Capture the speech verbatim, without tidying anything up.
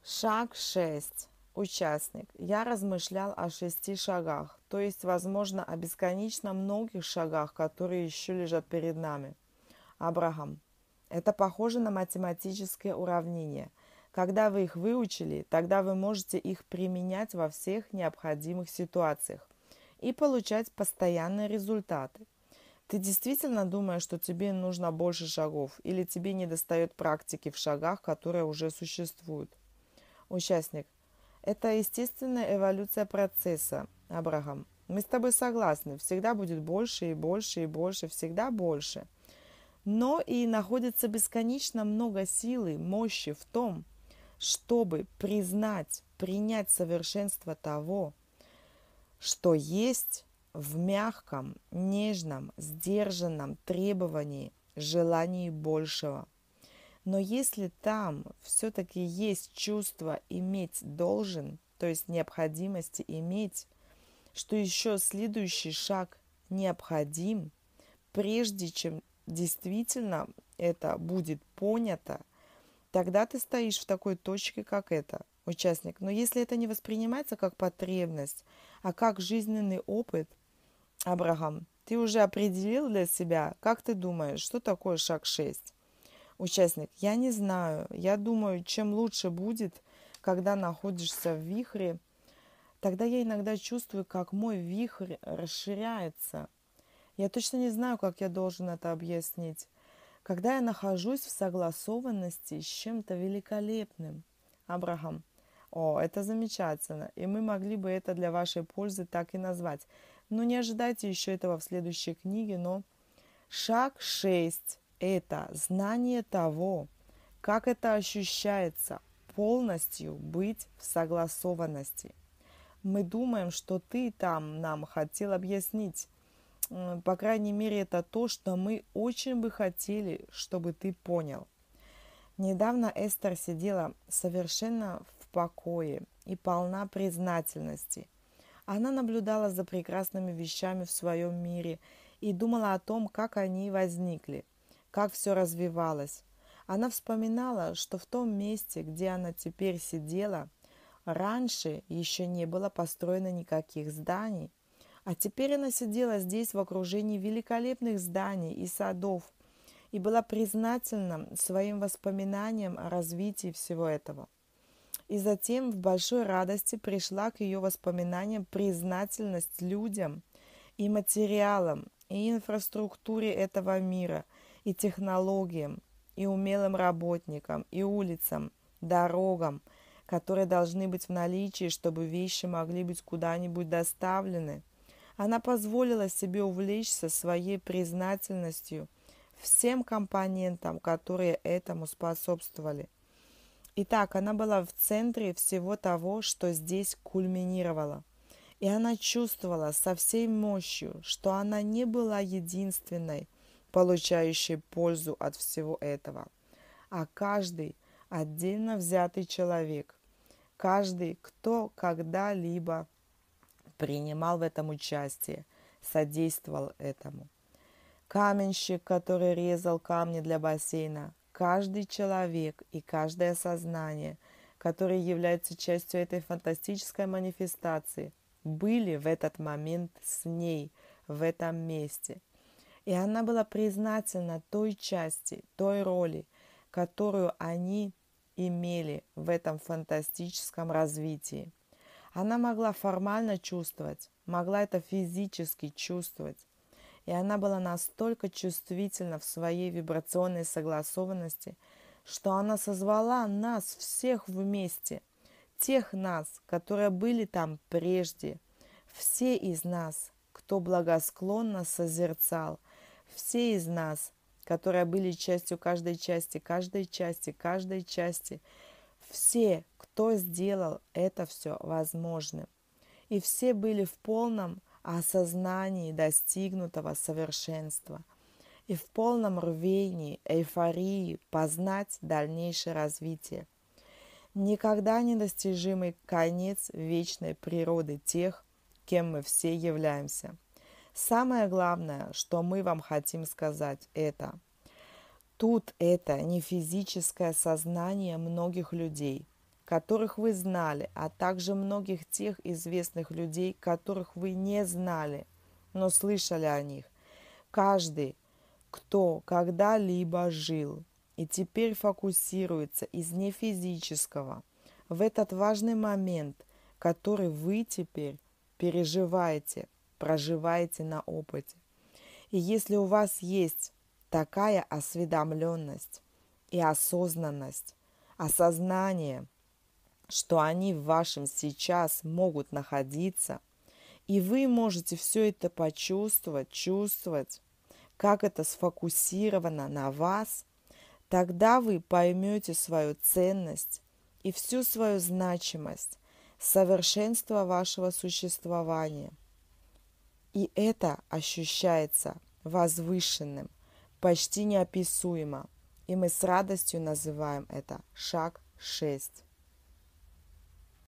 Шаг шесть. Участник. Я размышлял о шести шагах, то есть, возможно, о бесконечно многих шагах, которые еще лежат перед нами. Абрахам. Это похоже на математическое уравнение. Когда вы их выучили, тогда вы можете их применять во всех необходимых ситуациях и получать постоянные результаты. Ты действительно думаешь, что тебе нужно больше шагов, или тебе недостает практики в шагах, которые уже существуют? Участник. Это естественная эволюция процесса, Абрахам. Мы с тобой согласны, всегда будет больше и больше и больше, всегда больше. Но и находится бесконечно много силы, мощи в том, чтобы признать, принять совершенство того, что есть в мягком, нежном, сдержанном требовании, желании большего. Но если там все-таки есть чувство иметь должен, то есть необходимости иметь, что еще следующий шаг необходим, прежде чем действительно это будет понято, тогда ты стоишь в такой точке, как это, участник. Но если это не воспринимается как потребность, а как жизненный опыт, Абрахам, ты уже определил для себя, как ты думаешь, что такое шаг шесть? Участник, я не знаю. Я думаю, чем лучше будет, когда находишься в вихре, тогда я иногда чувствую, как мой вихрь расширяется. Я точно не знаю, как я должен это объяснить. Когда я нахожусь в согласованности с чем-то великолепным. Абрахам, о, это замечательно, и мы могли бы это для вашей пользы так и назвать. Но не ожидайте еще этого в следующей книге, но шаг шесть – это знание того, как это ощущается полностью быть в согласованности. Мы думаем, что ты там нам хотел объяснить. По крайней мере, это то, что мы очень бы хотели, чтобы ты понял. Недавно Эстер сидела совершенно в покое и полна признательности. Она наблюдала за прекрасными вещами в своем мире и думала о том, как они возникли, как все развивалось. Она вспоминала, что в том месте, где она теперь сидела, раньше еще не было построено никаких зданий, а теперь она сидела здесь в окружении великолепных зданий и садов и была признательна своим воспоминаниям о развитии всего этого. И затем в большой радости пришла к ее воспоминаниям признательность людям и материалам, и инфраструктуре этого мира, и технологиям, и умелым работникам, и улицам, дорогам, которые должны быть в наличии, чтобы вещи могли быть куда-нибудь доставлены. Она позволила себе увлечься своей признательностью всем компонентам, которые этому способствовали. Итак, она была в центре всего того, что здесь кульминировало. И она чувствовала со всей мощью, что она не была единственной, получающей пользу от всего этого, а каждый отдельно взятый человек, каждый, кто когда-либо принимал в этом участие, содействовал этому. Каменщик, который резал камни для бассейна, каждый человек и каждое сознание, которые являются частью этой фантастической манифестации, были в этот момент с ней в этом месте. И она была признательна той части, той роли, которую они имели в этом фантастическом развитии. Она могла формально чувствовать, могла это физически чувствовать. И она была настолько чувствительна в своей вибрационной согласованности, что она созвала нас всех вместе, тех нас, которые были там прежде, все из нас, кто благосклонно созерцал, все из нас, которые были частью каждой части, каждой части, каждой части, все, кто сделал это все возможным. И все были в полном осознании достигнутого совершенства и в полном рвении, эйфории познать дальнейшее развитие. Никогда недостижимый конец вечной природы тех, кем мы все являемся. Самое главное, что мы вам хотим сказать, это тут это не физическое сознание многих людей, которых вы знали, а также многих тех известных людей, которых вы не знали, но слышали о них. Каждый, кто когда-либо жил и теперь фокусируется из нефизического в этот важный момент, который вы теперь переживаете, проживаете на опыте. И если у вас есть такая осведомленность и осознанность, осознание, что они в вашем сейчас могут находиться, и вы можете все это почувствовать, чувствовать, как это сфокусировано на вас, тогда вы поймете свою ценность и всю свою значимость, совершенство вашего существования. И это ощущается возвышенным, почти неописуемо. И мы с радостью называем это шаг шесть.